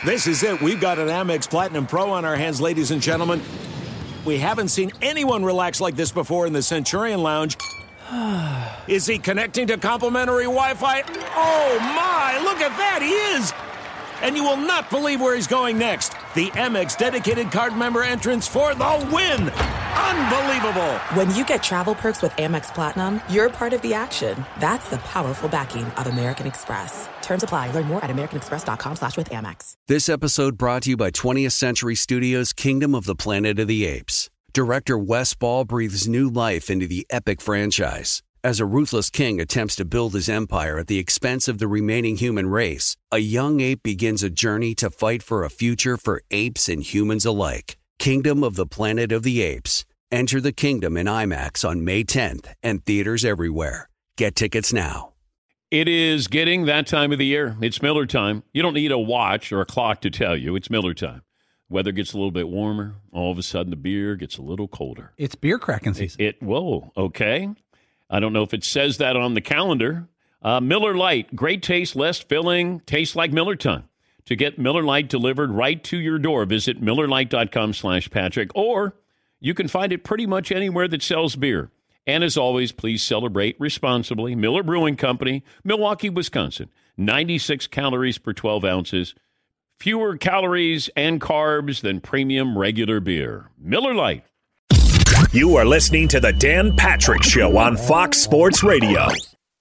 This is it. We've got an Amex Platinum Pro on our hands, ladies and gentlemen. We haven't seen anyone relax like this before in the Centurion Lounge. Is he connecting to complimentary Wi-Fi? Oh, my. Look at that. He is. And you will not believe where he's going next. The Amex dedicated card member entrance for the win. Unbelievable. When you get travel perks with Amex Platinum, you're part of the action. That's the powerful backing of American Express. Terms apply. Learn more at americanexpress.com/withAmex. This episode brought to you by 20th Century Studios' Kingdom of the Planet of the Apes. Director Wes Ball breathes new life into the epic franchise. As a ruthless king attempts to build his empire at the expense of the remaining human race, a young ape begins a journey to fight for a future for apes and humans alike. Kingdom of the Planet of the Apes. Enter the kingdom in IMAX on May 10th and theaters everywhere. Get tickets now. It is getting that time of the year. It's Miller time. You don't need a watch or a clock to tell you. It's Miller time. Weather gets a little bit warmer. All of a sudden, the beer gets a little colder. It's beer cracking season. Whoa, okay. I don't know if it says that on the calendar. Miller Lite, great taste, less filling, tastes like Miller time. To get Miller Lite delivered right to your door, visit MillerLite.com/Patrick, or you can find it pretty much anywhere that sells beer. And as always, please celebrate responsibly. Miller Brewing Company, Milwaukee, Wisconsin. 96 calories per 12 ounces. Fewer calories and carbs than premium regular beer. Miller Lite. You are listening to the Dan Patrick Show on Fox Sports Radio.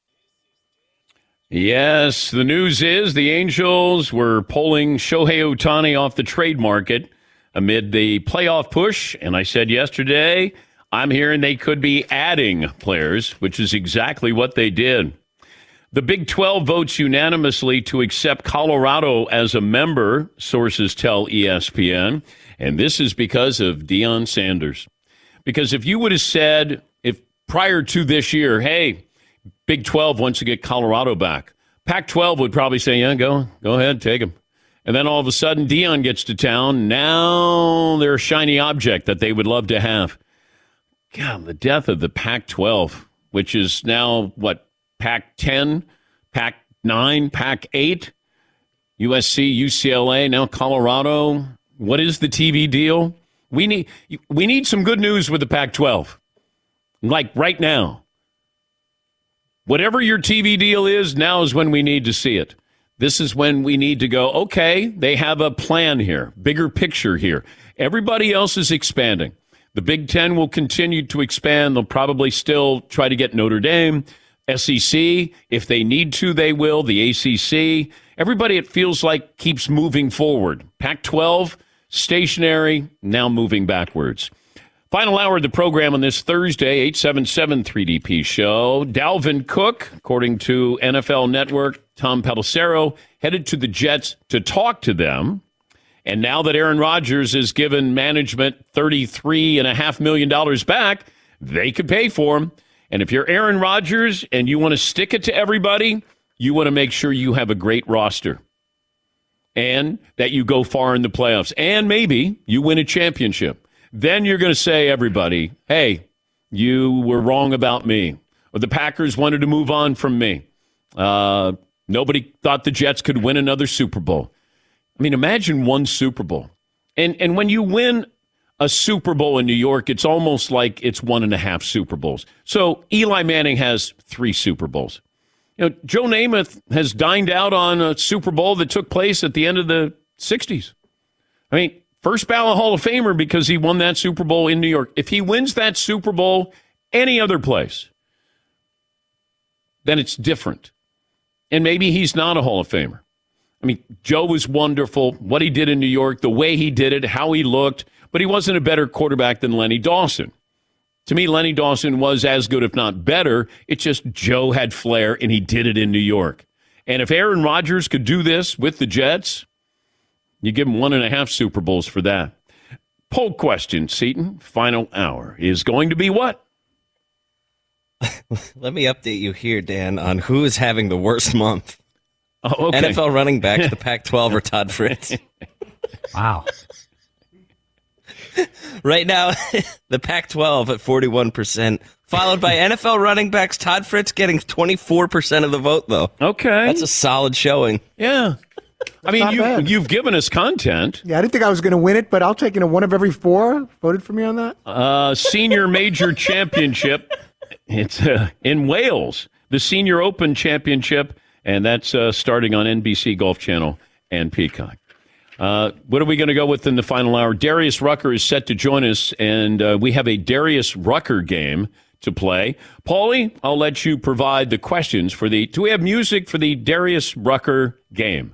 Yes, the news is the Angels were pulling Shohei Ohtani off the trade market amid the playoff push. And I said yesterday, I'm hearing they could be adding players, which is exactly what they did. The Big 12 votes unanimously to accept Colorado as a member, sources tell ESPN. And this is because of Deion Sanders. Because if you would have said, if prior to this year, hey, Big 12 wants to get Colorado back, Pac-12 would probably say, yeah, go ahead, take him. And then all of a sudden, Deion gets to town. Now they're a shiny object that they would love to have. God, the death of the Pac-12, which is now, what, Pac-10, Pac-9, Pac-8, USC, UCLA, now Colorado. What is the TV deal? We need some good news with the Pac-12, like right now. Whatever your TV deal is, now is when we need to see it. This is when we need to go, okay, they have a plan here, bigger picture here. Everybody else is expanding. The Big Ten will continue to expand. They'll probably still try to get Notre Dame, SEC. If they need to, they will. The ACC. Everybody, it feels like, keeps moving forward. Pac-12, stationary, now moving backwards. Final hour of the program on this Thursday, 877 3DP show. Dalvin Cook, according to NFL Network, Tom Pelissero, headed to the Jets to talk to them. And now that Aaron Rodgers has given management $33.5 million back, they could pay for him. And if you're Aaron Rodgers and you want to stick it to everybody, you want to make sure you have a great roster and that you go far in the playoffs. And maybe you win a championship. Then you're going to say, everybody, hey, you were wrong about me. Or the Packers wanted to move on from me. Nobody thought the Jets could win another Super Bowl. I mean, imagine one Super Bowl. And when you win a Super Bowl in New York, it's almost like it's 1.5 Super Bowls. So Eli Manning has 3 Super Bowls. You know, Joe Namath has dined out on a Super Bowl that took place at the end of the 60s. I mean, first ballot Hall of Famer because he won that Super Bowl in New York. If he wins that Super Bowl any other place, then it's different. And maybe he's not a Hall of Famer. I mean, Joe was wonderful. What he did in New York, the way he did it, how he looked. But he wasn't a better quarterback than Lenny Dawson. To me, Lenny Dawson was as good, if not better. It's just Joe had flair, and he did it in New York. And if Aaron Rodgers could do this with the Jets, you give him 1.5 Super Bowls for that. Poll question, Seton. Final hour is going to be what? Let me update you here, Dan, on who is having the worst month. Oh, okay. NFL running backs, the Pac-12, or Todd Fritz. Wow. Right now, the Pac-12 at 41%, followed by NFL running backs, Todd Fritz getting 24% of the vote, though. Okay. That's a solid showing. Yeah. I mean, not bad. you've given us content. Yeah, I didn't think I was going to win it, but I'll take one of every 4 voted for me on that. Senior Major Championship. It's in Wales, the Senior Open Championship, and that's starting on NBC Golf Channel and Peacock. What are we going to go with in the final hour? Darius Rucker is set to join us, and we have a Darius Rucker game to play. Paulie, I'll let you provide the questions for the... Do we have music for the Darius Rucker game?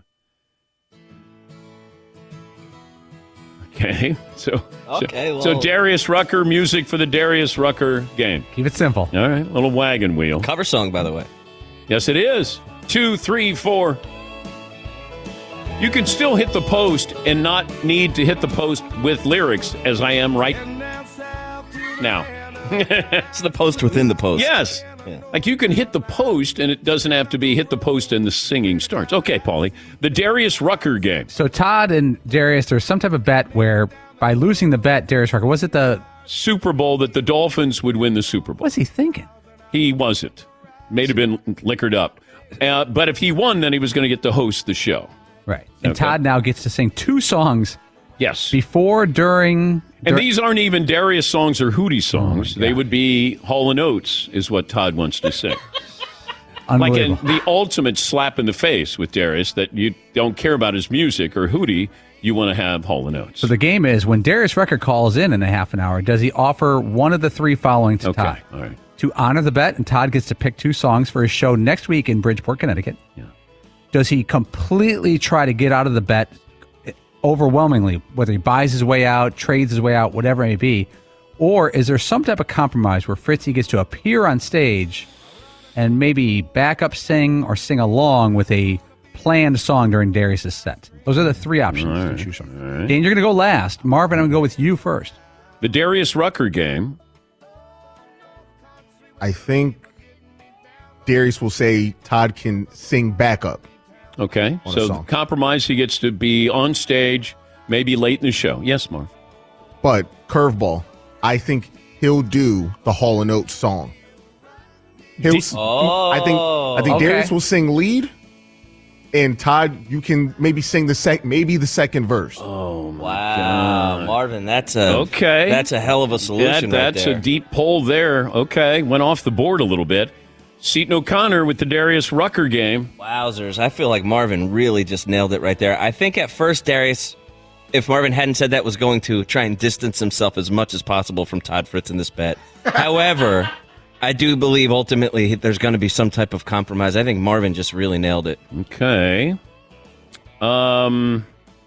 Okay, so Darius Rucker, music for the Darius Rucker game. Keep it simple. All right, little wagon wheel. Cover song, by the way. Yes, it is. 2, 3, 4. You can still hit the post and not need to hit the post with lyrics, as I am right now. It's the post within the post. Yes. Yeah. Like you can hit the post and it doesn't have to be hit the post and the singing starts. Okay, Paulie. The Darius Rucker game. So Todd and Darius, there's some type of bet where by losing the bet, Darius Rucker, was it the Super Bowl that the Dolphins would win the Super Bowl? What's he thinking? He wasn't. May have been liquored up. But if he won, then he was going to get to host the show. Right. And Todd now gets to sing 2 songs. Yes. Before, during... And these aren't even Darius songs or Hootie songs. They would be Hall & Oates is what Todd wants to sing. Like the ultimate slap in the face with Darius that you don't care about his music or Hootie, you want to have Hall & Oates. So the game is, when Darius Rucker calls in a half an hour, does he offer one of the 3 following to Todd? All right. To honor the bet, and Todd gets to pick 2 songs for his show next week in Bridgeport, Connecticut. Yeah. Does he completely try to get out of the bet overwhelmingly, whether he buys his way out, trades his way out, whatever it may be? Or is there some type of compromise where Fritzy gets to appear on stage and maybe back up sing or sing along with a planned song during Darius' set? Those are the 3 options to choose from. Right. Dan, you're going to go last. Marvin, I'm going to go with you first. The Darius Rucker game. I think Darius will say Todd can sing backup. Okay, so the compromise, he gets to be on stage, maybe late in the show. Yes, Marv. But curveball, I think he'll do the Hall & Oates song. I think Darius will sing lead, and Todd, you can maybe sing the second verse. Oh my God. Marvin, that's a hell of a solution. That's right there. A deep pull there. Okay, went off the board a little bit. Seton O'Connor with the Darius Rucker game. Wowzers. I feel like Marvin really just nailed it right there. I think at first Darius, if Marvin hadn't said that, was going to try and distance himself as much as possible from Todd Fritz in this bet. However, I do believe ultimately there's going to be some type of compromise. I think Marvin just really nailed it. Okay. Paulie?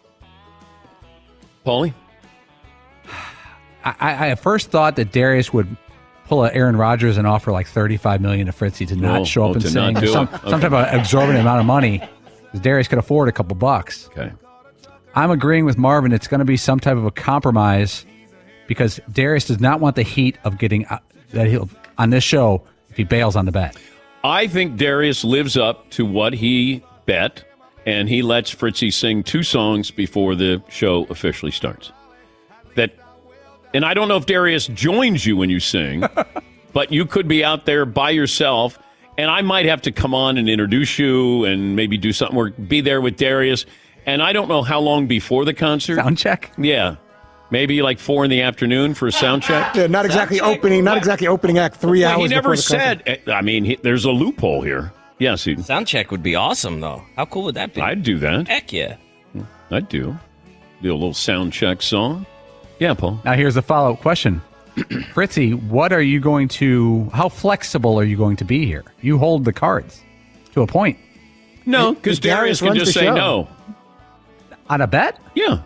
I at first thought that Darius would pull a Aaron Rodgers and offer like $35 million to Fritzy to not show up and sing. Some type of exorbitant amount of money. Darius could afford a couple bucks. Okay. I'm agreeing with Marvin. It's going to be some type of a compromise because Darius does not want the heat of getting that he'll on this show if he bails on the bet. I think Darius lives up to what he bet, and he lets Fritzy sing 2 songs before the show officially starts. And I don't know if Darius joins you when you sing, but you could be out there by yourself, and I might have to come on and introduce you and maybe do something or be there with Darius. And I don't know how long before the concert. Sound check? Yeah. Maybe like 4 p.m. for a sound check. Yeah, not exactly opening act 3 hours. He never before the said. concert. I mean, there's a loophole here. Yes, sound check would be awesome, though. How cool would that be? I'd do that. Heck yeah, I'd do a little sound check song. Yeah, Paul. Now here's the follow-up question. Fritzy, how flexible are you going to be here? You hold the cards to a point. No, because Darius can just say no. On a bet? Yeah.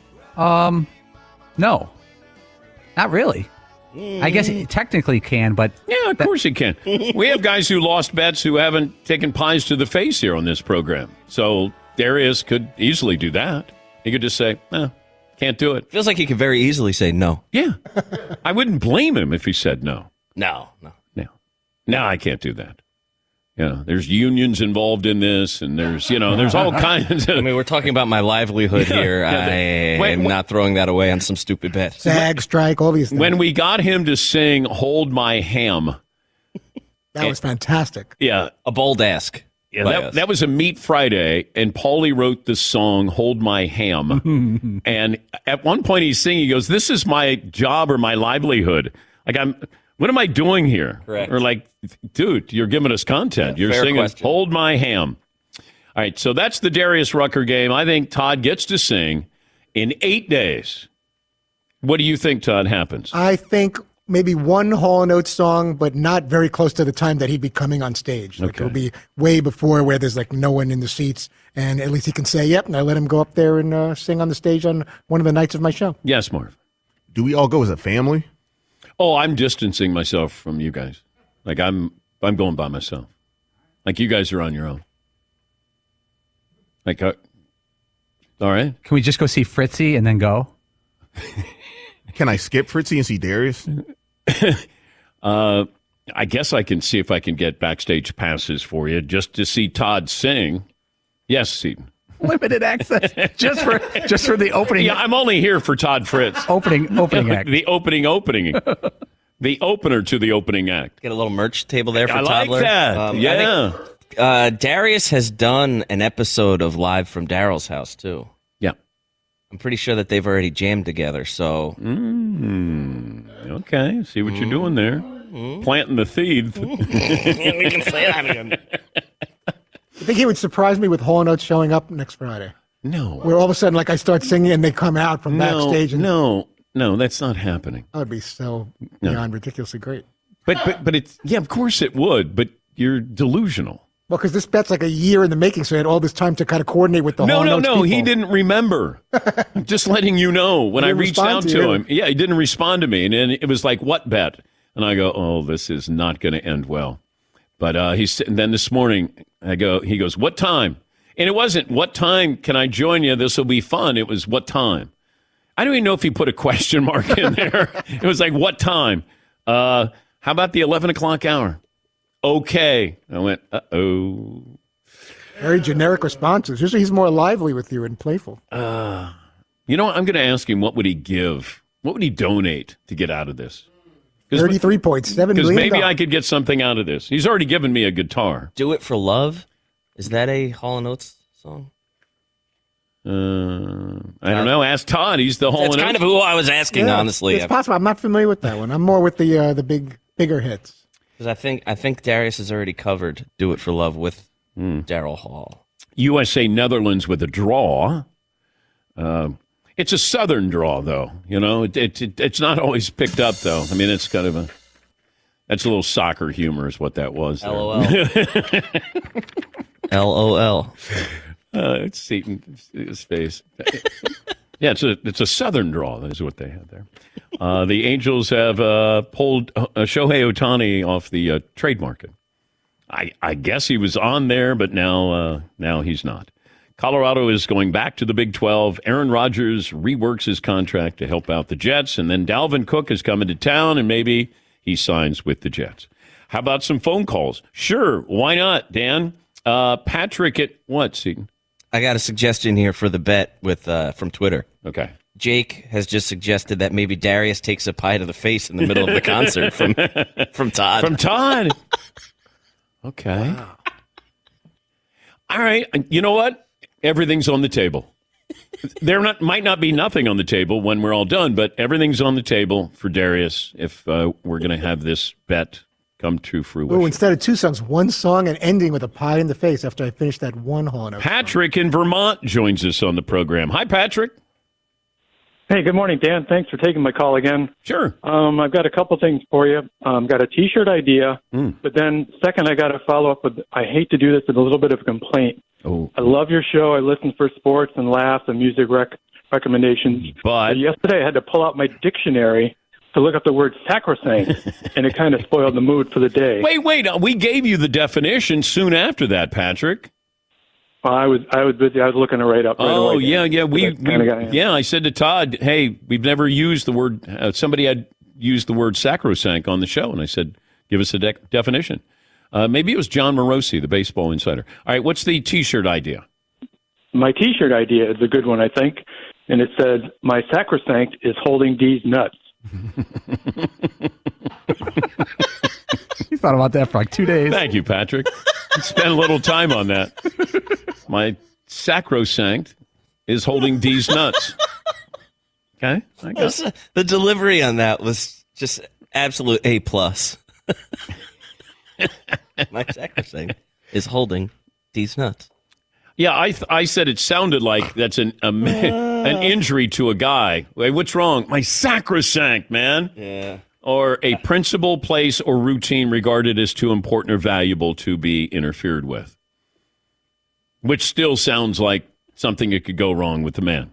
No. Not really. I guess he technically can, but... Yeah, of course he can. We have guys who lost bets who haven't taken pies to the face here on this program. So Darius could easily do that. He could just say, can't do it. Feels like he could very easily say no. Yeah. I wouldn't blame him if he said no. No. No, I can't do that. Yeah, there's unions involved in this, and there's all kinds of... I mean, we're talking about my livelihood here. I am not throwing that away on some stupid bet. SAG, strike, all these things. When we got him to sing Hold My Ham... That was fantastic. Yeah. A bold ask. Yeah, that was a Meat Friday, and Paulie wrote the song "Hold My Ham." And at one point, he's singing. He goes, "This is my job or my livelihood. Like, what am I doing here?" Correct. Or like, dude, you're giving us content. You're singing question. "Hold My Ham." All right, so that's the Darius Rucker game. I think Todd gets to sing in 8 days. What do you think, Todd, happens? I think maybe one Hall & Oates song, but not very close to the time that he'd be coming on stage. Like, it'll be way before where there's like no one in the seats, and at least he can say, yep, and I let him go up there and sing on the stage on one of the nights of my show. Yes, Marv. Do we all go as a family? Oh, I'm distancing myself from you guys. Like, I'm going by myself. Like, you guys are on your own. Like, all right. Can we just go see Fritzy and then go? Can I skip Fritzy and see Darius? I guess I can see if I can get backstage passes for you just to see Todd sing. Yes, Seton. Limited access just for the opening. Yeah, I'm only here for Todd Fritz. Opening act. The opening. The opener to the opening act. Get a little merch table there for I Toddler. like that. Yeah. Darius has done an episode of Live from Daryl's house, too. Yeah. I'm pretty sure that they've already jammed together, so... Okay, see what you're doing there. Planting the seed. We can say that again. I think he would surprise me with Hall & Oates showing up next Friday. No. Where all of a sudden, like, I start singing and they come out from backstage. And No, that's not happening. that would be so beyond ridiculously great. But it's, yeah, of course it would, but you're delusional. Well, because this bet's like a year in the making, so he had all this time to kind of coordinate with the Hall & Oates people. He didn't remember. I'm just letting you know. When I reached out to him, he didn't respond to me. And then it was like, what bet? And I go, oh, this is not going to end well. But and then this morning, he goes, what time? And it wasn't, what time can I join you? This will be fun. It was, what time? I don't even know if he put a question mark in there. It was like, what time? How about the 11 o'clock hour? Okay. I went, uh-oh. Very generic responses. Usually he's more lively with you and playful. You know what? I'm going to ask him, what would he give? What would he donate to get out of this? $33.7 million. Because maybe I could get something out of this. He's already given me a guitar. Do It for Love? Is that a Hall & Oates song? I don't know. Ask Todd. He's the Hall & Oates. That's kind of who I was asking, honestly. It's possible. I'm not familiar with that one. I'm more with the bigger hits. Because I think Darius has already covered "Do It for Love" with Daryl Hall. USA Netherlands with a draw. It's a Southern draw, though. You know, it's not always picked up, though. I mean, it's kind of that's a little soccer humor, is what that was. There. LOL. LOL. It's Seton's face. Yeah, it's a Southern draw. That is what they had there. The Angels have pulled Shohei Ohtani off the trade market. I guess he was on there, but now he's not. Colorado is going back to the Big 12. Aaron Rodgers reworks his contract to help out the Jets, and then Dalvin Cook is coming to town, and maybe he signs with the Jets. How about some phone calls? Sure, why not, Dan? Patrick at what, Seton? I got a suggestion here for the bet with from Twitter. Okay. Jake has just suggested that maybe Darius takes a pie to the face in the middle of the concert from Todd. From Todd. Okay. Wow. All right. You know what? Everything's on the table. Might not be nothing on the table when we're all done, but everything's on the table for Darius if we're going to have this bet come to fruition. Oh, instead of two songs, one song and ending with a pie in the face after I finish that one Hall & Oates Patrick in Vermont joins us on the program. Hi, Patrick. Hey, good morning, Dan. Thanks for taking my call again. Sure. I've got a couple things for you. Got a T-shirt idea, but then second, I got to follow up with, I hate to do this, with a little bit of a complaint. Oh. I love your show. I listen for sports and laughs and music recommendations. But yesterday I had to pull out my dictionary to look up the word sacrosanct, and it kind of spoiled the mood for the day. Wait. We gave you the definition soon after that, Patrick. I was busy. I was looking it right up. Right away, yeah. I said to Todd, "Hey, we've never used the word." Somebody had used the word sacrosanct on the show, and I said, "Give us a definition." Maybe it was John Morosi, the baseball insider. All right, what's the T-shirt idea? My T-shirt idea is a good one, I think, and it says, "My sacrosanct is holding D's nuts." You thought about that for like 2 days. Thank you, Patrick. spend a little time on that. My sacrosanct is holding D's nuts. Okay? The delivery on that was just absolute A+. My sacrosanct is holding D's nuts. Yeah, I said it sounded like that's an injury to a guy. Wait, what's wrong? My sacrosanct, man. Yeah. Or a principle, place, or routine regarded as too important or valuable to be interfered with. Which still sounds like something that could go wrong with the man.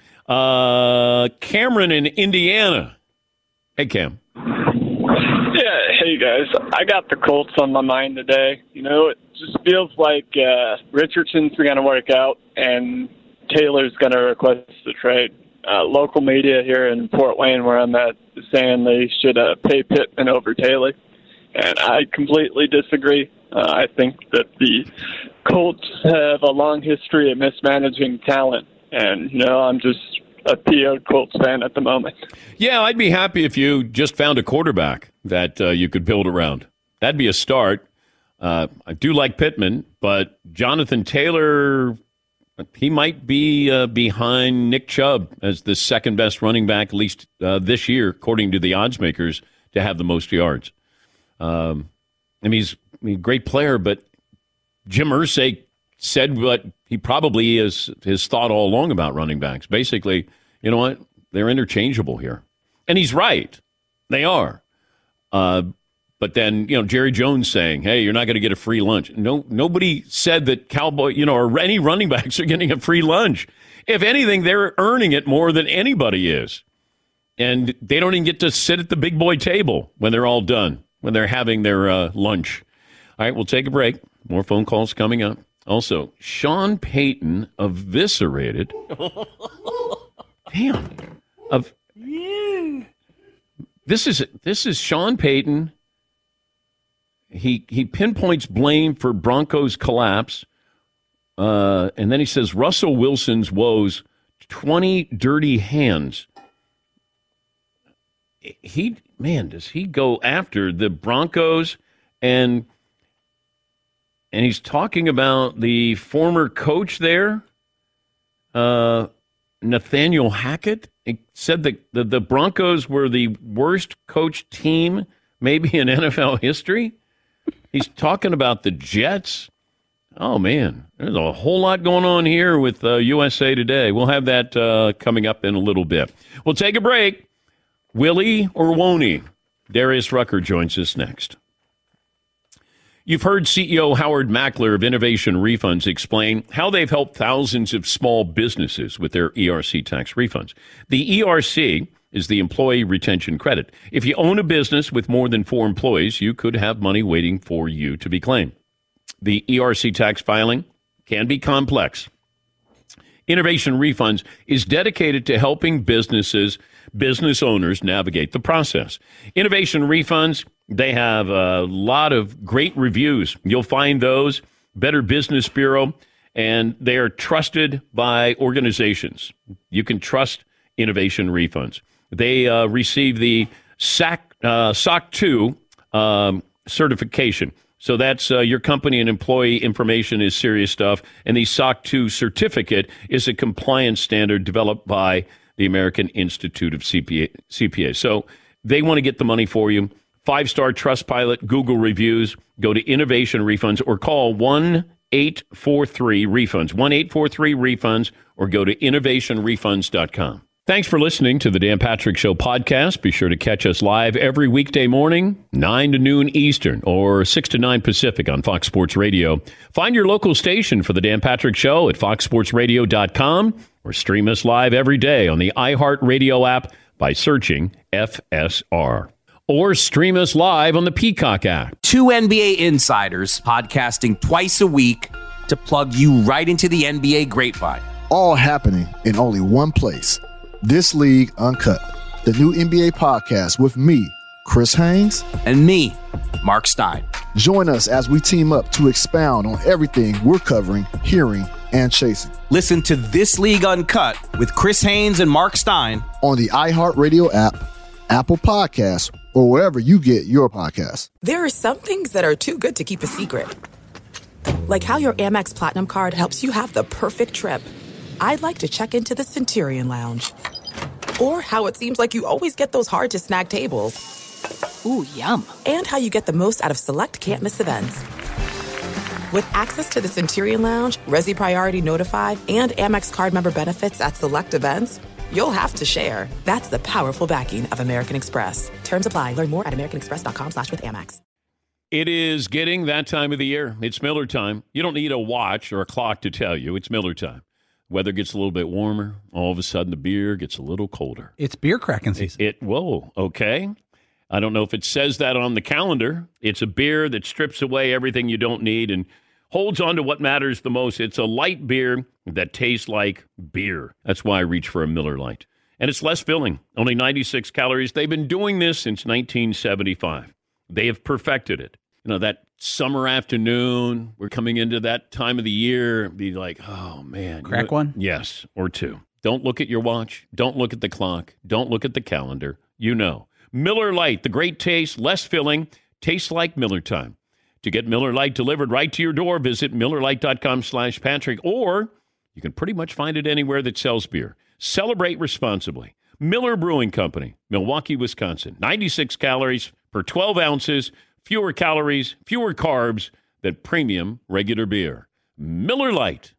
Cameron in Indiana. Hey, Cam. Yeah, hey, guys. I got the Colts on my mind today. You know, it just feels like Richardson's going to work out and Taylor's going to request the trade. Local media here in Fort Wayne, where I'm at, is saying they should pay Pittman over Taylor. And I completely disagree. I think that the Colts have a long history of mismanaging talent. And, you know, I'm just a PO'd Colts fan at the moment. Yeah, I'd be happy if you just found a quarterback that you could build around. That'd be a start. I do like Pittman, but Jonathan Taylor, he might be behind Nick Chubb as the second best running back, at least this year, according to the odds makers, to have the most yards. He's a great player, but Jim Irsay said what he probably has thought all along about running backs. Basically, you know what? They're interchangeable here. And he's right. They are. But then, you know, Jerry Jones saying, hey, you're not going to get a free lunch. Nobody said that Cowboy, you know, or any running backs are getting a free lunch. If anything, they're earning it more than anybody is. And they don't even get to sit at the big boy table when they're all done, when they're having their lunch. All right, we'll take a break. More phone calls coming up. Also, Sean Payton eviscerated. Damn. This is Sean Payton. He pinpoints blame for Broncos' collapse, and then he says Russell Wilson's woes, 20 dirty hands. Does he go after the Broncos? And he's talking about the former coach there, Nathaniel Hackett. He said that the Broncos were the worst coached team maybe in NFL history. He's talking about the Jets. Oh, man, there's a whole lot going on here with USA Today. We'll have that coming up in a little bit. We'll take a break. Willie or won't he? Darius Rucker joins us next. You've heard CEO Howard Mackler of Innovation Refunds explain how they've helped thousands of small businesses with their ERC tax refunds. The ERC is the Employee Retention Credit. If you own a business with more than 4 employees, you could have money waiting for you to be claimed. The ERC tax filing can be complex. Innovation Refunds is dedicated to helping business owners navigate the process. Innovation Refunds, they have a lot of great reviews. You'll find those, Better Business Bureau, and they are trusted by organizations. You can trust Innovation Refunds. They receive the SOC 2 certification. So that's your company and employee information is serious stuff. And the SOC 2 certificate is a compliance standard developed by the American Institute of CPA. So they want to get the money for you. 5-star Trustpilot, Google reviews. Go to Innovation Refunds or call 1-843-REFUNDS, 1-843-REFUNDS, or go to innovationrefunds.com. Thanks for listening to the Dan Patrick Show podcast. Be sure to catch us live every weekday morning, 9 to noon Eastern or 6 to 9 Pacific on Fox Sports Radio. Find your local station for the Dan Patrick Show at foxsportsradio.com or stream us live every day on the iHeartRadio app by searching FSR. Or stream us live on the Peacock app. 2 NBA insiders podcasting twice a week to plug you right into the NBA grapevine. All happening in only one place. This League Uncut, the new NBA podcast with me, Chris Haynes, and me, Mark Stein. Join us as we team up to expound on everything we're covering, hearing, and chasing. Listen to This League Uncut with Chris Haynes and Mark Stein on the iHeartRadio app, Apple Podcasts, or wherever you get your podcasts. There are some things that are too good to keep a secret. Like how your Amex Platinum card helps you have the perfect trip. I'd like to check into the Centurion Lounge. Or how it seems like you always get those hard-to-snag tables. Ooh, yum. And how you get the most out of select can't-miss events. With access to the Centurion Lounge, Resi Priority Notified, and Amex card member benefits at select events, you'll have to share. That's the powerful backing of American Express. Terms apply. Learn more at americanexpress.com/withAmex. It is getting that time of the year. It's Miller time. You don't need a watch or a clock to tell you. It's Miller time. Weather gets a little bit warmer. All of a sudden, the beer gets a little colder. It's beer cracking season. Whoa, okay. I don't know if it says that on the calendar. It's a beer that strips away everything you don't need and holds on to what matters the most. It's a light beer that tastes like beer. That's why I reach for a Miller Lite. And it's less filling, only 96 calories. They've been doing this since 1975. They have perfected it. You know, that summer afternoon, we're coming into that time of the year, be like, oh, man. Crack one? Yes, or two. Don't look at your watch. Don't look at the clock. Don't look at the calendar. You know. Miller Lite, the great taste, less filling, tastes like Miller time. To get Miller Lite delivered right to your door, visit MillerLite.com/Patrick, or you can pretty much find it anywhere that sells beer. Celebrate responsibly. Miller Brewing Company, Milwaukee, Wisconsin. 96 calories per 12 ounces, fewer calories, fewer carbs than premium regular beer. Miller Lite.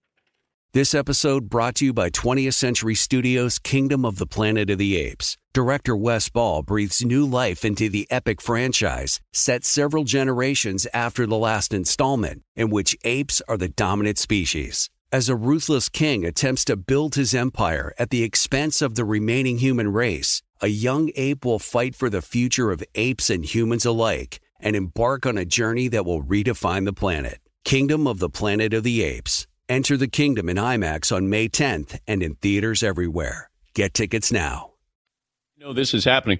This episode brought to you by 20th Century Studios' Kingdom of the Planet of the Apes. Director Wes Ball breathes new life into the epic franchise, set several generations after the last installment, in which apes are the dominant species. As a ruthless king attempts to build his empire at the expense of the remaining human race, a young ape will fight for the future of apes and humans alike and embark on a journey that will redefine the planet. Kingdom of the Planet of the Apes. Enter the kingdom in IMAX on May 10th and in theaters everywhere. Get tickets now. You know this is happening.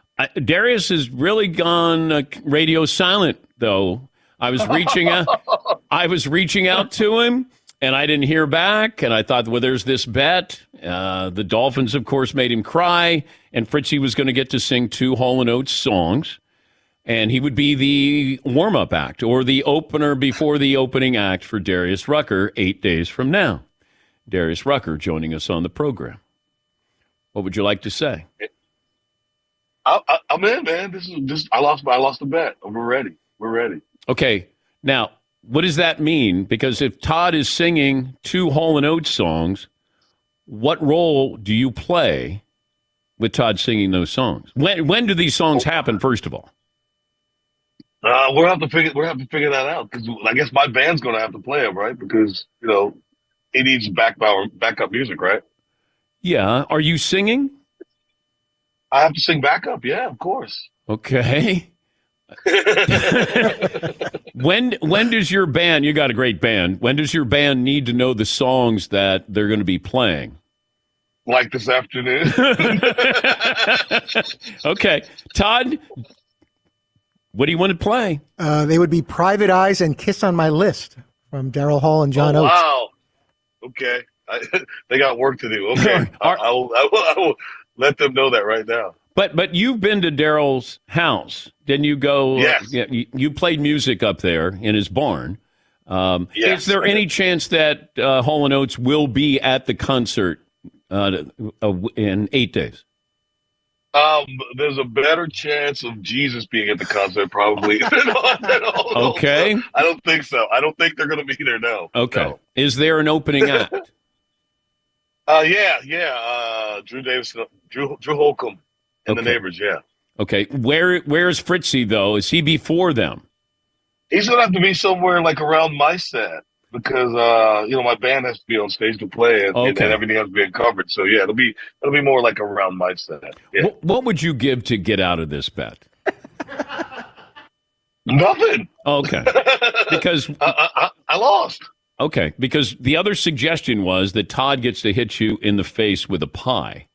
Darius has really gone radio silent, though. I was reaching out to him, and I didn't hear back. And I thought, well, there's this bet. The Dolphins, of course, made him cry, and Fritzy was going to get to sing 2 Hall & Oates songs, and he would be the warm-up act or the opener before the opening act for Darius Rucker 8 days from now. Darius Rucker joining us on the program. What would you like to say? I'm in, man. This is I lost the bet. We're ready. Okay. Now, what does that mean? Because if Todd is singing 2 Hall & Oates songs, what role do you play with Todd singing those songs? When do these songs happen, first of all? We'll have to figure that out, because I guess my band's going to have to play them, right? Because he needs backup music, right? Yeah. Are you singing? I have to sing backup. Yeah, of course. Okay. When does your band? You got a great band. When does your band need to know the songs that they're going to be playing? Like this afternoon. Okay, Todd. What do you want to play? They would be Private Eyes and Kiss on My List from Daryl Hall and John Oates. Wow. Okay. They got work to do. Okay. I will let them know that right now. But you've been to Daryl's house. Didn't you go? Yes. You played music up there in his barn. Yes. Is there any chance that Hall & Oates will be at the concert in 8 days? There's a better chance of Jesus being at the concert probably than Okay. I don't think so. I don't think they're going to be there, no. Okay. No. Is there an opening act? Yeah. Drew Davison, Drew Holcomb, and the Neighbors, yeah. Okay. Where's Fritzy, though? Is he before them? He's going to have to be somewhere like around my set, because my band has to be on stage to play, and everything has to be covered. So yeah, it'll be more like around my set. Yeah. What would you give to get out of this bet? Nothing. Okay. Because I lost. Okay, because the other suggestion was that Todd gets to hit you in the face with a pie.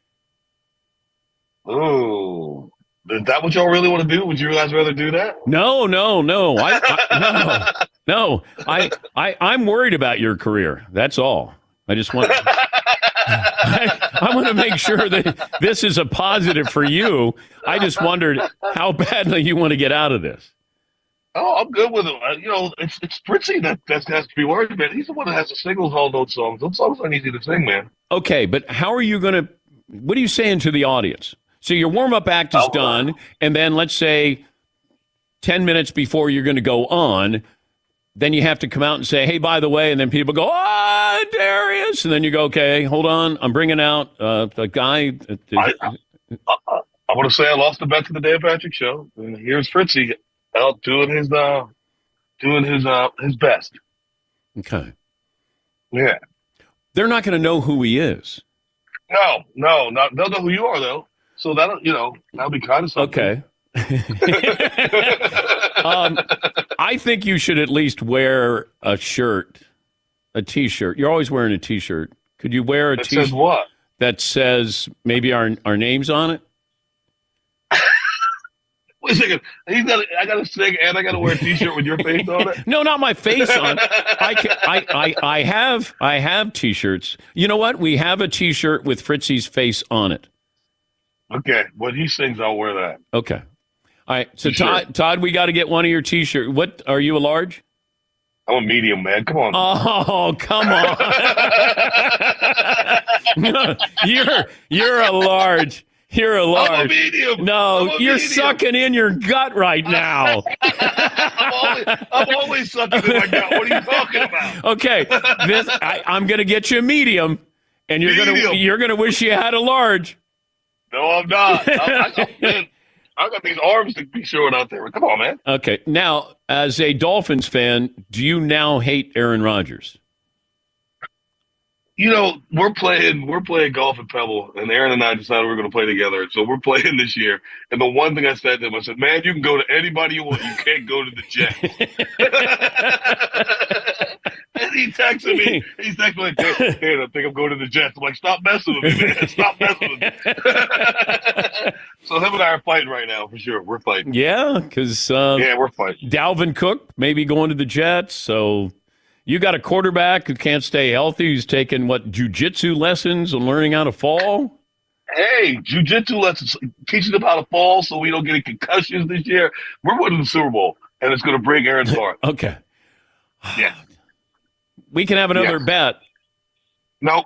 Oh, is that what y'all really want to do? Would you guys rather do that? No. I'm worried about your career. That's all. I just want. I want to make sure that this is a positive for you. I just wondered how badly you want to get out of this. Oh, I'm good with him. It's Fritzy that has to be worried, man. He's the one that has to sing those Hall Note songs. Those songs aren't easy to sing, man. Okay, but how are you going to – what are you saying to the audience? So your warm-up act is done, and then let's say 10 minutes before you're going to go on, then you have to come out and say, hey, by the way, and then people go, Darius. And then you go, okay, hold on. I'm bringing out the guy. I want to say I lost the bet to the Dan Patrick Show. And here's Fritzy out doing his best. Okay. Yeah. They're not going to know who he is. No, they'll know who you are though. So that'll be kind of something. Okay. I think you should at least wear a shirt, a T-shirt. You're always wearing a T-shirt. Could you wear a T-shirt that says what? That says maybe our names on it? Wait a second. I got to sing and I got to wear a T-shirt with your face on it. No, not my face on. I have T-shirts. You know what? We have a T-shirt with Fritzy's face on it. Okay. When he sings, I'll wear that. Okay. All right. So Todd, we got to get one of your T-shirts. What are you, a large? I'm a medium, man. Come on. Oh, come on. No, you're a large. You're a large. I'm a medium. No, you're medium. sucking in your gut right now. I'm always sucking in my gut. What are you talking about? Okay, I'm going to get you a medium, and you're gonna wish you had a large. No, I'm not. I got these arms to be showing out there. Come on, man. Okay, now as a Dolphins fan, do you now hate Aaron Rodgers? We're playing golf at Pebble, and Aaron and I decided we're going to play together. So we're playing this year. And the one thing I said to him, I said, man, you can go to anybody you want. You can't go to the Jets. And he texted me. He's texting me like, hey, I think I'm going to the Jets. I'm like, stop messing with me, man. Stop messing with me. So him and I are fighting right now, for sure. We're fighting. Yeah, because we're fighting. Dalvin Cook maybe going to the Jets, so... You got a quarterback who can't stay healthy, who's taking, jiu-jitsu lessons and learning how to fall? Hey, jiu-jitsu lessons, teaching them how to fall so we don't get any concussions this year. We're winning the Super Bowl, and it's going to break Aaron's heart. Okay. Yeah. We can have another bet. No.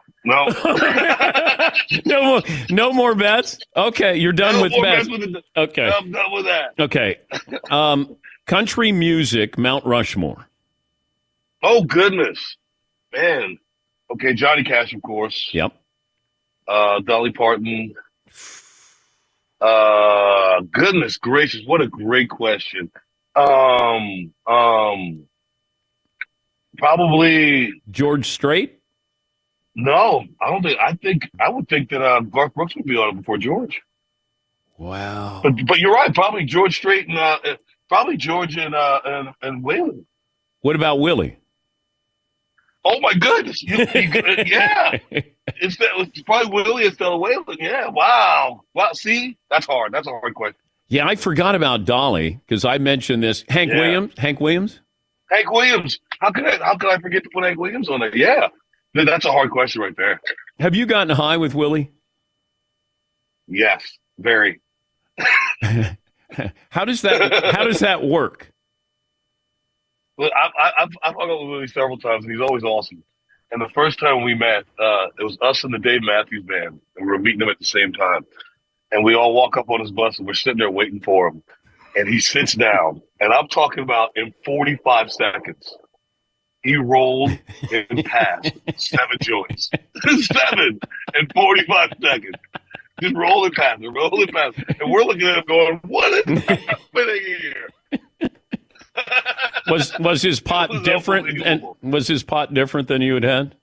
No more bets? Okay, you're done with bets. Okay. I'm done with that. Okay. Country music, Mount Rushmore. Oh, goodness. Man. Okay, Johnny Cash, of course. Yep. Dolly Parton. Goodness gracious, what a great question. Probably George Strait? No, I don't think. I would think that Garth Brooks would be on it before George. Wow. But you're right. Probably George Strait and probably George and Waylon. What about Willie? Oh my goodness! Yeah, it's probably Willie instead of Waylon. Yeah, wow. See, that's hard. That's a hard question. Yeah, I forgot about Dolly because I mentioned this. Hank Williams. Hank Williams. How could I forget to put Hank Williams on there? Yeah, that's a hard question right there. Have you gotten high with Willie? Yes, very. How does that work? Well, I've hung out with Willie several times, and he's always awesome. And the first time we met, it was us and the Dave Matthews Band, and we were meeting him at the same time. And we all walk up on his bus, and we're sitting there waiting for him. And he sits down, and I'm talking about in 45 seconds, he rolled and passed 7 joints. 7 in 45 seconds. Just rolling past it. And we're looking at him going, what is happening here? Was his pot different? And was his pot different than you had?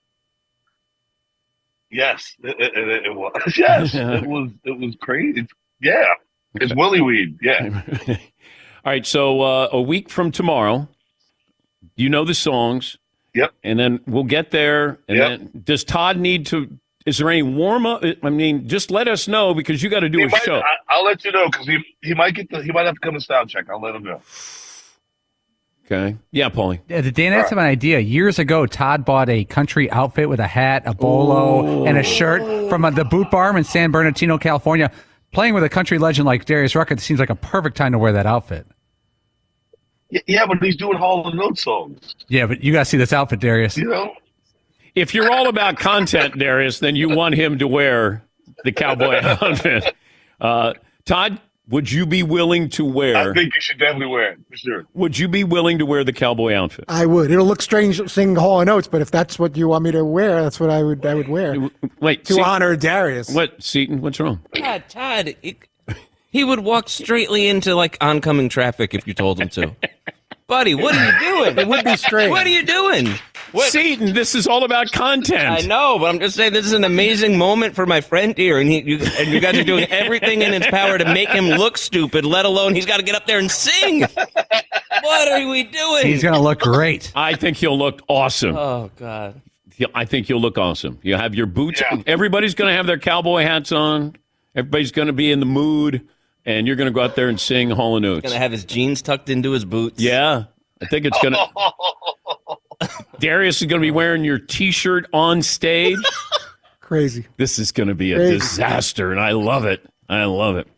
Yes, it was. Yes, it was crazy. Yeah, it's Willie weed. Yeah. All right. So a week from tomorrow, you know the songs. Yep. And then we'll get there. And then does Todd need to? Is there any warm up? I mean, just let us know because you got to do a show. I'll let you know because he might have to come to sound check. I'll let him know. Okay. Yeah, Paulie. Yeah, Dan has an idea. Years ago, Todd bought a country outfit with a hat, a bolo, and a shirt from the Boot Barn in San Bernardino, California. Playing with a country legend like Darius Rucker, it seems like a perfect time to wear that outfit. Yeah, but he's doing Hall & Oates songs. Yeah, but you got to see this outfit, Darius. You know? If you're all about content, Darius, then you want him to wear the cowboy outfit. Todd, would you be willing to wear? I think you should definitely wear it, for sure. Would you be willing to wear the cowboy outfit? I would. It'll look strange singing Hall & Oates, but if that's what you want me to wear, that's what I would wear. Wait, to honor Darius. What, Seton? What's wrong? God, Todd, he would walk straightly into like oncoming traffic if you told him to. Buddy, what are you doing? It would be strange. What are you doing? Seton, this is all about content. I know, but I'm just saying this is an amazing moment for my friend here, and you guys are doing everything in its power to make him look stupid, let alone he's got to get up there and sing. What are we doing? He's going to look great. I think he'll look awesome. Oh, God. I think you'll look awesome. You have your boots. Yeah. Everybody's going to have their cowboy hats on. Everybody's going to be in the mood, and you're going to go out there and sing Hall & Oates. He's going to have his jeans tucked into his boots. Yeah. I think it's going to... Darius is going to be wearing your T-shirt on stage. Crazy. This is going to be a disaster, and I love it. I love it.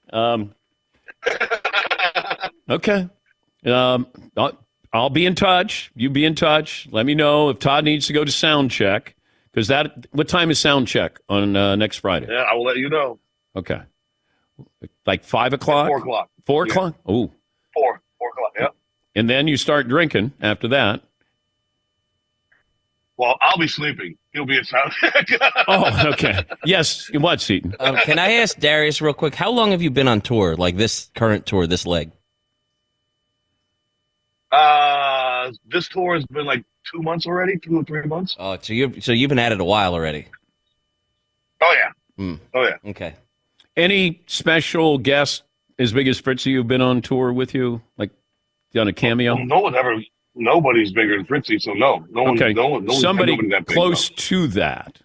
Okay. I'll be in touch. You be in touch. Let me know if Todd needs to go to sound check. Because what time is sound check on next Friday? Yeah, I will let you know. Okay. Like 5 o'clock? 4 o'clock. 4 o'clock? Yeah. Ooh. 4 o'clock, yeah. And then you start drinking after that. Well, I'll be sleeping. He'll be at sound check. Oh, okay. Yes. What, Seton? Can I ask Darius real quick, how long have you been on tour, like this current tour, this leg? This tour has been like 2 months already, 2 or 3 months. Oh, so you've been at it a while already. Oh, yeah. Oh, yeah. Okay. Any special guests as big as Fritzy who've been on tour with you? Like, done a cameo? Nobody's bigger than Fritzy, so no. Okay. Somebody that big, close to that.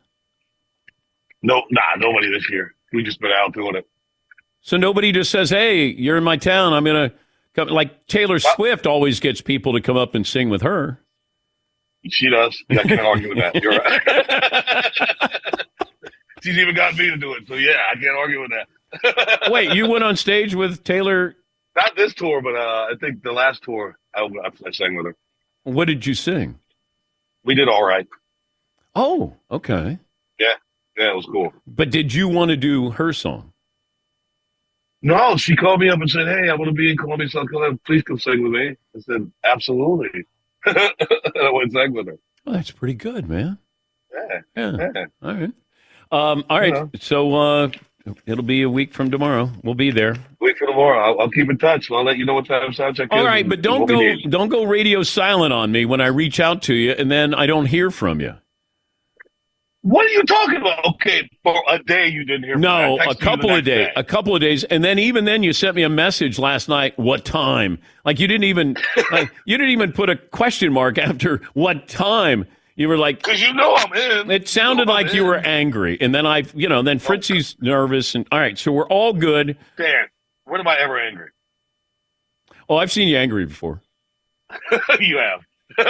Nobody this year. We've just been out doing it. So nobody just says, hey, you're in my town, I'm going to come. Like Taylor Swift always gets people to come up and sing with her. She does. Yeah, I can't argue with that. You're right. She's even got me to do it, so yeah, I can't argue with that. Wait, you went on stage with Taylor? Not this tour, but I think the last tour I sang with her. What did you sing? We did All Right. Oh, okay. Yeah, it was cool. But did you want to do her song? No, she called me up and said, hey, I want to be in Columbia, South Carolina. Please come sing with me. I said, absolutely. And I went and sang with her. Oh, that's pretty good, man. Yeah. All right. All right. Yeah. So it'll be a week from tomorrow. We'll be there. Week from tomorrow. I'll keep in touch. I'll let you know what time soundcheck is. All right, but don't go radio silent on me when I reach out to you and then I don't hear from you. What are you talking about? Okay, for a day you didn't hear from me. No, a couple of days. A couple of days. And then even then you sent me a message last night, what time? Like you didn't even put a question mark after what time. You were like, because you know I'm in. It sounded like you were angry, and then then Fritzy's nervous, and all right, so we're all good. Dan, when am I ever angry? Oh, I've seen you angry before. You have.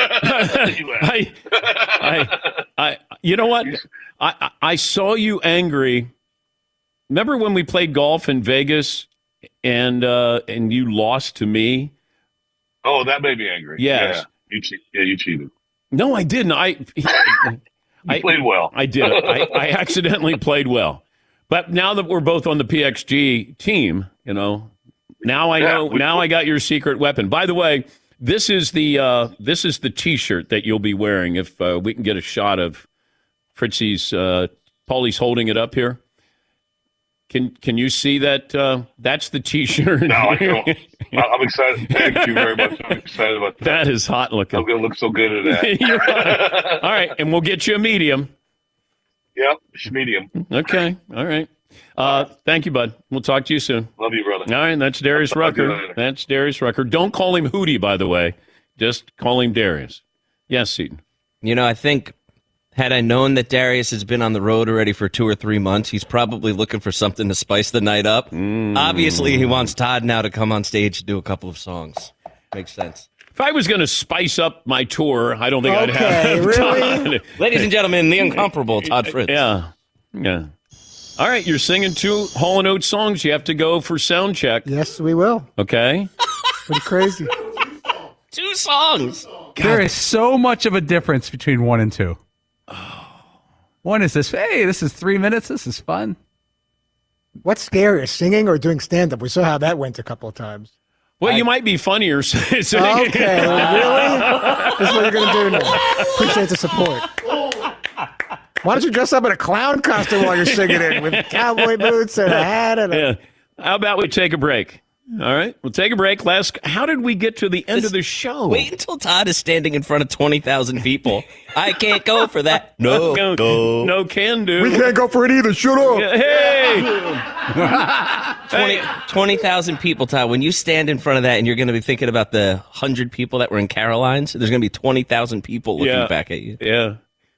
I you know what? I saw you angry. Remember when we played golf in Vegas, and you lost to me? Oh, that made me angry. Yes. Yeah, you cheated. No, I didn't. You played well. I did. I accidentally played well. But now that we're both on the PXG team, now I know. Now I got your secret weapon. By the way, this is the T-shirt that you'll be wearing if we can get a shot of Fritzy's. Paulie's holding it up here. Can you see that? That's the T-shirt. No, I don't. I'm excited. Thank you very much. I'm excited about that. That is hot looking. I'm going to look so good at that. You're right. All right, and we'll get you a medium. Yep, medium. Okay, all right. Thank you, bud. We'll talk to you soon. Love you, brother. All right, that's Darius Rucker. That's Darius Rucker. Don't call him Hootie, by the way. Just call him Darius. Yes, Seton. I think had I known that Darius has been on the road already for 2 or 3 months, he's probably looking for something to spice the night up. Obviously, he wants Todd now to come on stage to do a couple of songs. Makes sense. If I was going to spice up my tour, I don't think I'd have really? Todd. Ladies and gentlemen, the incomparable Todd Fritz. Yeah. All right, you're singing 2 Hall & Oates songs. You have to go for sound check. Yes, we will. Okay. Pretty crazy. 2 songs. There is so much of a difference between 1 and 2. One is this, hey, this is 3 minutes. This is fun. What's scarier, singing or doing stand-up? We saw how that went a couple of times. Well, you might be funnier. Okay, really? This is what you're going to do now. Appreciate the support. Why don't you dress up in a clown costume while you're singing it with cowboy boots and a hat? And How about we take a break? All right, we'll take a break. How did we get to the end of the show? Wait until Todd is standing in front of 20,000 people. I can't go for that. No, can do. We can't go for it either. Shut up. Hey! 20,000 people, Todd. When you stand in front of that and you're going to be thinking about the 100 people that were in Caroline's, there's going to be 20,000 people looking back at you. Yeah.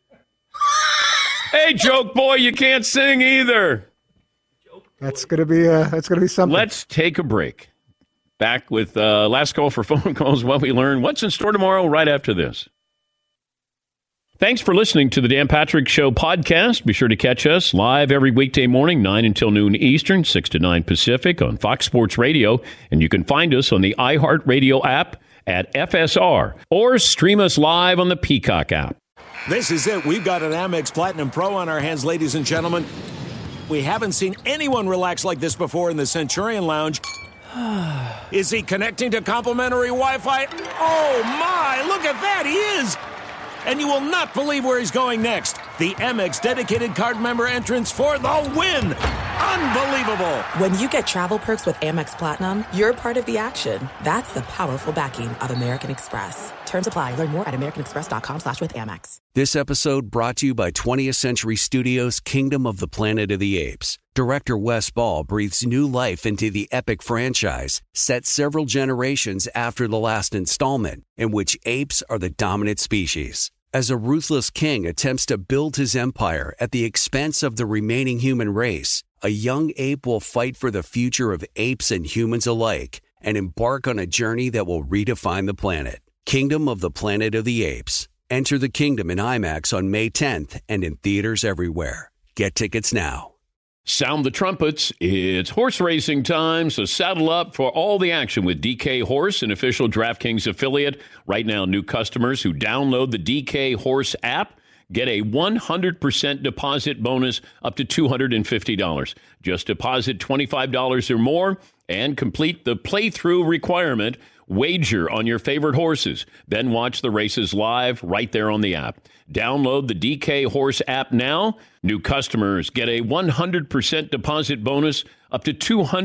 Hey, joke boy, you can't sing either. That's gonna be something. Let's take a break. Back with last call for phone calls. What we learn. What's in store tomorrow? Right after this. Thanks for listening to the Dan Patrick Show podcast. Be sure to catch us live every weekday morning, 9 until noon Eastern, 6 to 9 Pacific on Fox Sports Radio, and you can find us on the iHeartRadio app at FSR or stream us live on the Peacock app. This is it. We've got an Amex Platinum Pro on our hands, ladies and gentlemen. We haven't seen anyone relax like this before in the Centurion Lounge. Is he connecting to complimentary Wi-Fi? Oh, my! Look at that! He is! And you will not believe where he's going next. The Amex dedicated card member entrance for the win! Unbelievable! When you get travel perks with Amex Platinum, you're part of the action. That's the powerful backing of American Express. Terms apply. Learn more at americanexpress.com/withAmex. This episode brought to you by 20th Century Studios' Kingdom of the Planet of the Apes. Director Wes Ball breathes new life into the epic franchise, set several generations after the last installment, in which apes are the dominant species. As a ruthless king attempts to build his empire at the expense of the remaining human race, a young ape will fight for the future of apes and humans alike and embark on a journey that will redefine the planet. Kingdom of the Planet of the Apes. Enter the kingdom in IMAX on May 10th and in theaters everywhere. Get tickets now. Sound the trumpets. It's horse racing time, so saddle up for all the action with DK Horse, an official DraftKings affiliate. Right now, new customers who download the DK Horse app get a 100% deposit bonus up to $250. Just deposit $25 or more and complete the playthrough requirement. Wager on your favorite horses. Then watch the races live right there on the app. Download the DK Horse app now. New customers get a 100% deposit bonus up to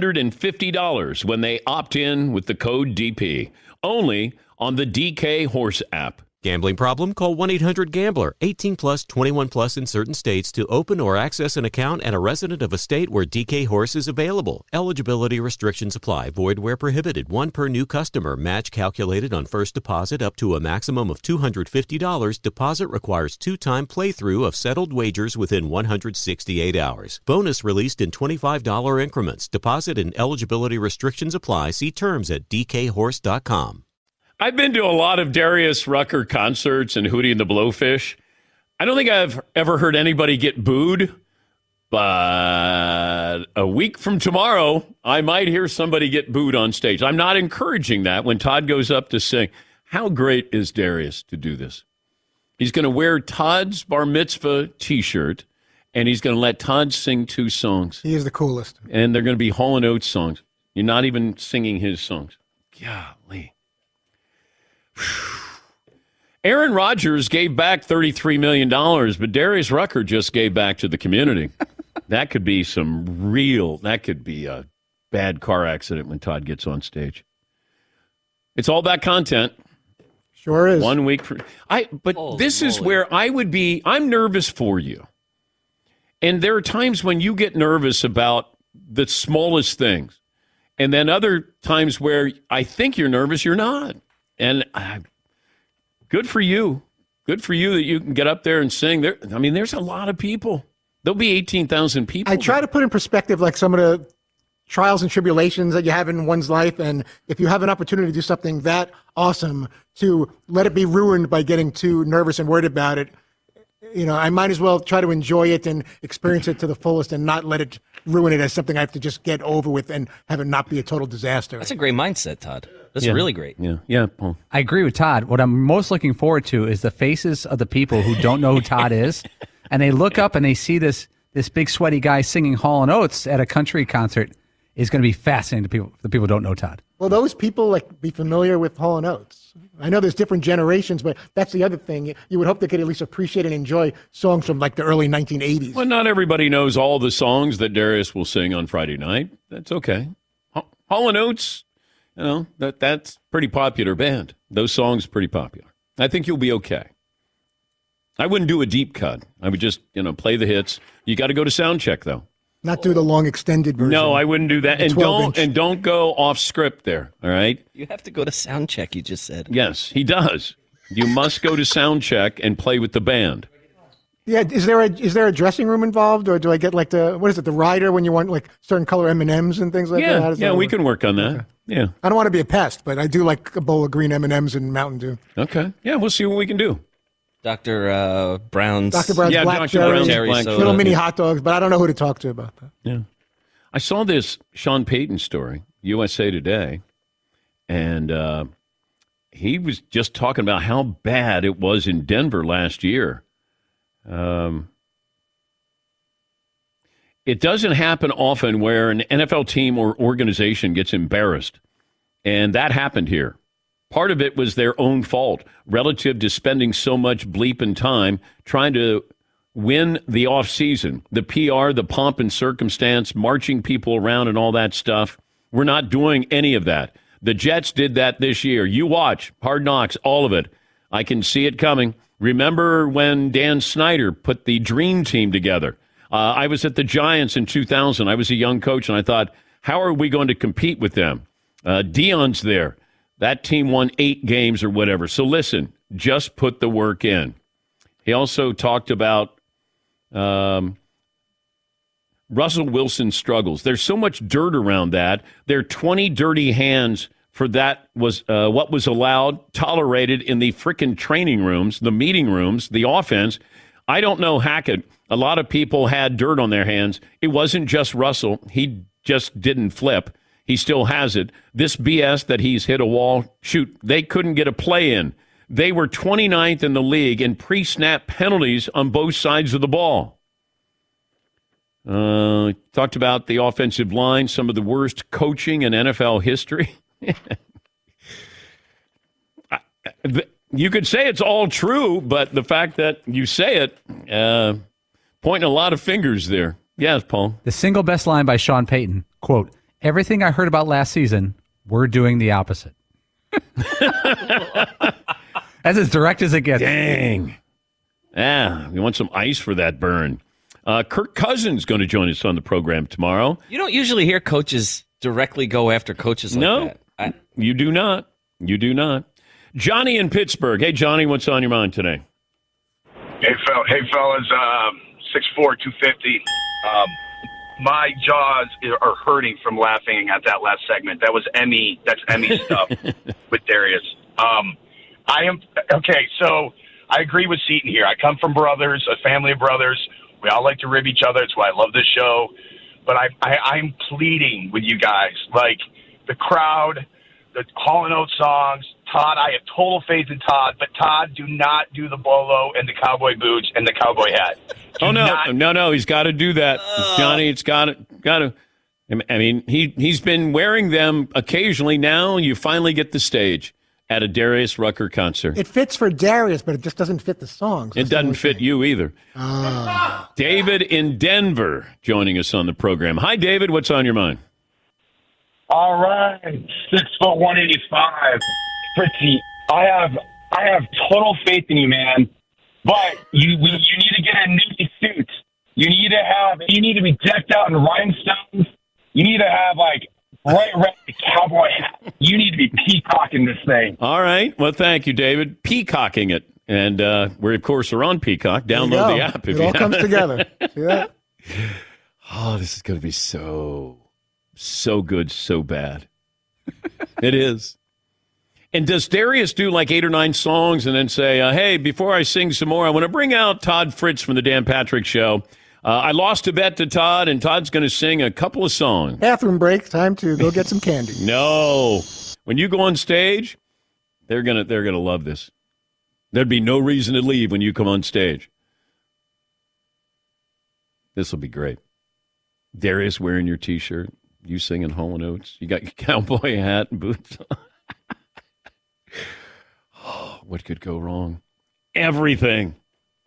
$250 when they opt in with the code DP. Only on the DK Horse app. Gambling problem? Call 1-800-GAMBLER. 18 plus, 21 plus in certain states to open or access an account and a resident of a state where DK Horse is available. Eligibility restrictions apply. Void where prohibited. One per new customer. Match calculated on first deposit up to a maximum of $250. Deposit requires 2-time playthrough of settled wagers within 168 hours. Bonus released in $25 increments. Deposit and eligibility restrictions apply. See terms at dkhorse.com. I've been to a lot of Darius Rucker concerts and Hootie and the Blowfish. I don't think I've ever heard anybody get booed, but a week from tomorrow, I might hear somebody get booed on stage. I'm not encouraging that when Todd goes up to sing. How great is Darius to do this? He's going to wear Todd's bar mitzvah T-shirt, and he's going to let Todd sing 2 songs. He is the coolest. And they're going to be Hall & Oates songs. You're not even singing his songs. Golly. Aaron Rodgers gave back $33 million, but Darius Rucker just gave back to the community. That could be that could be a bad car accident when Todd gets on stage. It's all about content. Sure is. 1 week. This is where I'm nervous for you. And there are times when you get nervous about the smallest things. And then other times where I think you're nervous, you're not. And good for you. Good for you that you can get up there and sing. There's a lot of people. There'll be 18,000 people. I try to put in perspective like some of the trials and tribulations that you have in one's life. And if you have an opportunity to do something that awesome, to let it be ruined by getting too nervous and worried about it, I might as well try to enjoy it and experience it to the fullest and not let it ruin it as something I have to just get over with and have it not be a total disaster. That's a great mindset, Todd. That's really great. Yeah, Paul. I agree with Todd. What I'm most looking forward to is the faces of the people who don't know who Todd is, and they look up and they see this big sweaty guy singing Hall & Oates at a country concert. Is going to be fascinating to people. The people who don't know Todd. Well, those people be familiar with Hall & Oates. I know there's different generations, but that's the other thing. You would hope they could at least appreciate and enjoy songs from the early 1980s. Well, not everybody knows all the songs that Darius will sing on Friday night. That's okay. Hall & Oates, that's pretty popular band. Those songs are pretty popular. I think you'll be okay. I wouldn't do a deep cut. I would just, play the hits. You got to go to sound check though. Not do the long extended version. No, I wouldn't do that. And don't go off script there. All right. You have to go to sound check. You just said. Yes, he does. You must go to sound check and play with the band. Yeah. Is there a dressing room involved, or do I get the rider when you want certain color M&Ms and things like that? Yeah, we can work on that. Okay. Yeah. I don't want to be a pest, but I do like a bowl of green M&Ms and Mountain Dew. Okay. Yeah, we'll see what we can do. Dr. Brown's black cherry, little mini hot dogs, but I don't know who to talk to about that. Yeah. I saw this Sean Payton story, USA Today, and he was just talking about how bad it was in Denver last year. It doesn't happen often where an NFL team or organization gets embarrassed, and that happened here. Part of it was their own fault relative to spending so much bleeping time trying to win the offseason. The PR, the pomp and circumstance, marching people around and all that stuff. We're not doing any of that. The Jets did that this year. You watch. Hard Knocks, all of it. I can see it coming. Remember when Dan Snyder put the dream team together? I was at the Giants in 2000. I was a young coach, and I thought, how are we going to compete with them? Dion's there. That team won 8 games or whatever. So listen, just put the work in. He also talked about Russell Wilson's struggles. There's so much dirt around that. There are 20 dirty hands for that was what was allowed, tolerated in the frickin' training rooms, the meeting rooms, the offense. I don't know Hackett. A lot of people had dirt on their hands. It wasn't just Russell. He just didn't flip. He still has it. This BS that he's hit a wall, shoot, they couldn't get a play in. They were 29th in the league in pre-snap penalties on both sides of the ball. Talked about the offensive line, some of the worst coaching in NFL history. You could say it's all true, but the fact that you say it, pointing a lot of fingers there. Yes, Paul. The single best line by Sean Payton, quote, "Everything I heard about last season, we're doing the opposite." That's as direct as it gets. Dang. Yeah, we want some ice for that burn. Kirk Cousins going to join us on the program tomorrow. You don't usually hear coaches directly go after coaches like that. You do not. You do not. Johnny in Pittsburgh. Hey, Johnny, what's on your mind today? Hey, fellas. 6'4", 250. My jaws are hurting from laughing at that last segment. That's Emmy stuff with Darius. So I agree with Seton here. I come from brothers, a family of brothers. We all like to rib each other. It's why I love this show. But I'm pleading with you guys, like the crowd, the Hall & Oates songs. Todd, I have total faith in Todd, but Todd, do not do the bolo and the cowboy boots and the cowboy hat. No, he's got to do that, Johnny. It's got to. I mean, he's been wearing them occasionally. Now you finally get the stage at a Darius Rucker concert. It fits for Darius, but it just doesn't fit the songs. It doesn't fit you either. David in Denver joining us on the program. Hi, David. What's on your mind? All right, 6'1", 185. Fritzy, I have total faith in you, man. But you need to get a new suit. You need to be decked out in rhinestones. You need to have bright red cowboy hat. You need to be peacocking this thing. All right. Well, thank you, David. Peacocking it. And we're, of course, on Peacock. Download the app. It all comes together. See that? Oh, this is going to be so good, so bad. It is. And does Darius do like 8 or 9 songs and then say, hey, before I sing some more, I want to bring out Todd Fritz from the Dan Patrick Show. I lost a bet to Todd, and Todd's going to sing a couple of songs. Bathroom break, time to go get some candy. No. When you go on stage, they're gonna love this. There'd be no reason to leave when you come on stage. This will be great. Darius wearing your T-shirt, you singing Hall & Oates. You got your cowboy hat and boots on. Oh, what could go wrong? Everything.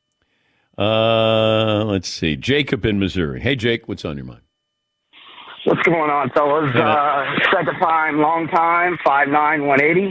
Let's see. Jacob in Missouri. Hey, Jake, what's on your mind? What's going on, fellas? Second time, long time, 5'9", 180.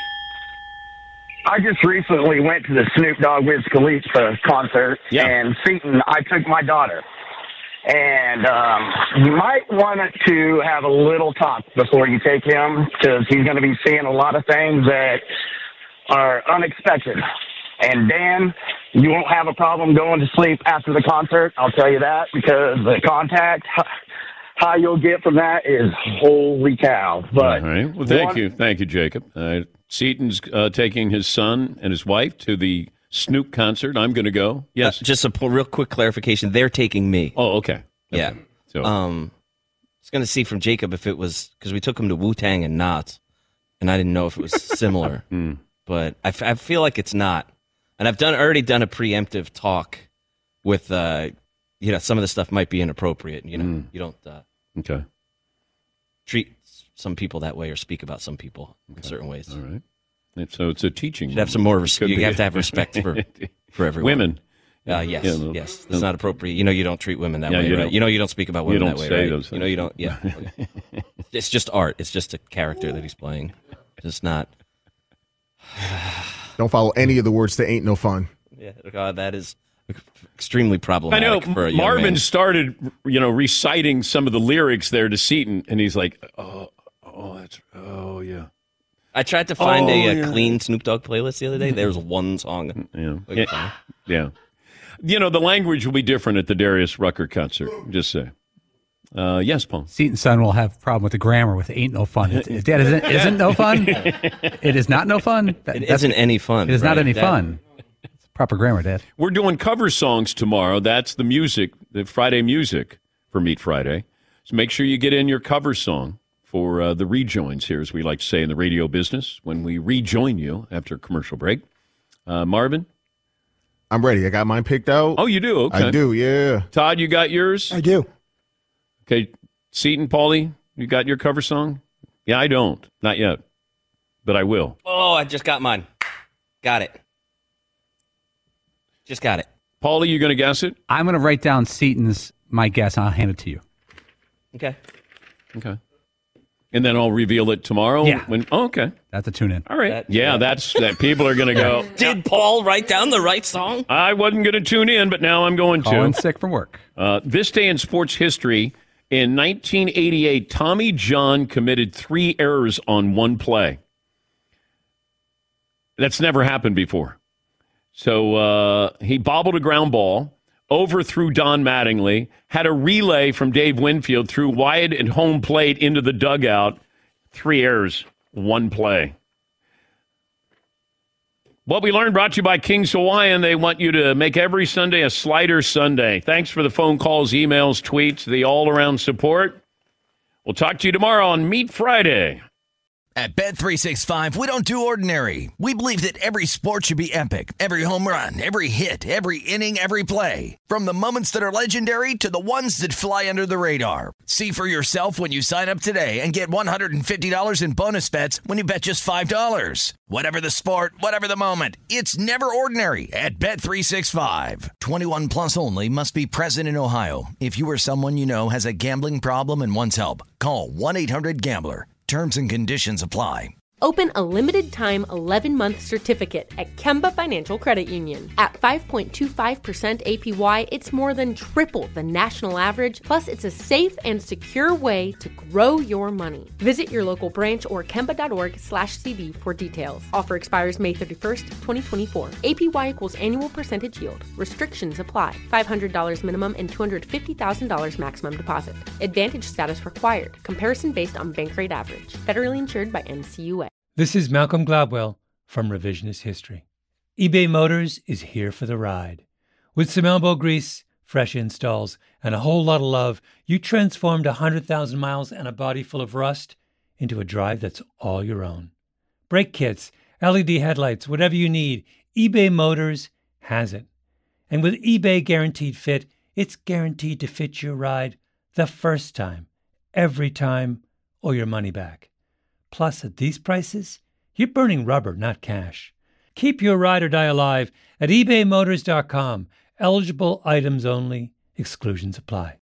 I just recently went to the Snoop Dogg Wiz Khalifa concert, and Seton, I took my daughter. And you might want to have a little talk before you take him, because he's going to be seeing a lot of things that are unexpected. And Dan, you won't have a problem going to sleep after the concert, I'll tell you that, because the contact, how you'll get from that is holy cow. But all right. Well, thank you, Jacob. Seton's taking his son and his wife to the Snoop concert. I'm going to go. Yes. Just a real quick clarification. They're taking me. Oh, okay. Yeah. So, I was going to see from Jacob if it was, because we took him to Wu-Tang and Knots, and I didn't know if it was similar. But I feel like it's not. And I've already done a preemptive talk with, some of the stuff might be inappropriate. You know, you don't treat some people that way or speak about some people in certain ways. All right. And so it's a teaching. You have some more respect. You have to have respect for everyone. Women. Yes. It's not appropriate. You don't treat women that way, right? You don't speak about women that way, right? Those things. You don't. Yeah. It's just art. It's just a character that he's playing. It's not. Don't follow any of the words to "ain't no fun." Yeah, God, that is extremely problematic. I know for a young Marvin man. started, reciting some of the lyrics there to Seton, and he's like, yeah. I tried to find a clean Snoop Dogg playlist the other day. There's one song. Yeah. The language will be different at the Darius Rucker concert. Just say. Yes, Paul. Seton's son will have a problem with the grammar with "ain't no fun." Dad, isn't no fun? It is not no fun? It isn't any fun. It is not any Dad? fun. It's proper grammar, Dad. We're doing cover songs tomorrow. That's the music, the Friday music for Meat Friday. So make sure you get in your cover song for the rejoins here, as we like to say in the radio business, when we rejoin you after a commercial break. Marvin? I'm ready. I got mine picked out. Oh, you do? Okay. I do, yeah. Todd, you got yours? I do. Okay. Seton, Paulie, you got your cover song? Yeah, I don't. Not yet. But I will. Oh, I just got mine. Got it. Just got it. Paulie, you going to guess it? I'm going to write down Seton's my guess, and I'll hand it to you. Okay. And then I'll reveal it tomorrow? Yeah. Okay. That's a tune-in. All right. That's that. People are going to go. Did Paul write down the right song? I wasn't going to tune in, but now I'm going to. Calling sick from work. This day in sports history, in 1988, Tommy John committed 3 errors on one play. That's never happened before. So he bobbled a ground ball, overthrew Don Mattingly, had a relay from Dave Winfield, threw wide and home plate into the dugout. 3 errors, one play. What we learned brought to you by King's Hawaiian. They want you to make every Sunday a Slider Sunday. Thanks for the phone calls, emails, tweets, the all-around support. We'll talk to you tomorrow on Meat Friday. At Bet365, we don't do ordinary. We believe that every sport should be epic. Every home run, every hit, every inning, every play. From the moments that are legendary to the ones that fly under the radar. See for yourself when you sign up today and get $150 in bonus bets when you bet just $5. Whatever the sport, whatever the moment, it's never ordinary at Bet365. 21 plus only. Must be present in Ohio. If you or someone you know has a gambling problem and wants help, call 1-800-GAMBLER. Terms and conditions apply. Open a limited-time 11-month certificate at Kemba Financial Credit Union. At 5.25% APY, it's more than triple the national average, plus it's a safe and secure way to grow your money. Visit your local branch or kemba.org/cb for details. Offer expires May 31st, 2024. APY equals annual percentage yield. Restrictions apply. $500 minimum and $250,000 maximum deposit. Advantage status required. Comparison based on bank rate average. Federally insured by NCUA. This is Malcolm Gladwell from Revisionist History. eBay Motors is here for the ride. With some elbow grease, fresh installs, and a whole lot of love, you transformed 100,000 miles and a body full of rust into a drive that's all your own. Brake kits, LED headlights, whatever you need, eBay Motors has it. And with eBay Guaranteed Fit, it's guaranteed to fit your ride the first time, every time, or your money back. Plus, at these prices, you're burning rubber, not cash. Keep your ride or die alive at ebaymotors.com. Eligible items only. Exclusions apply.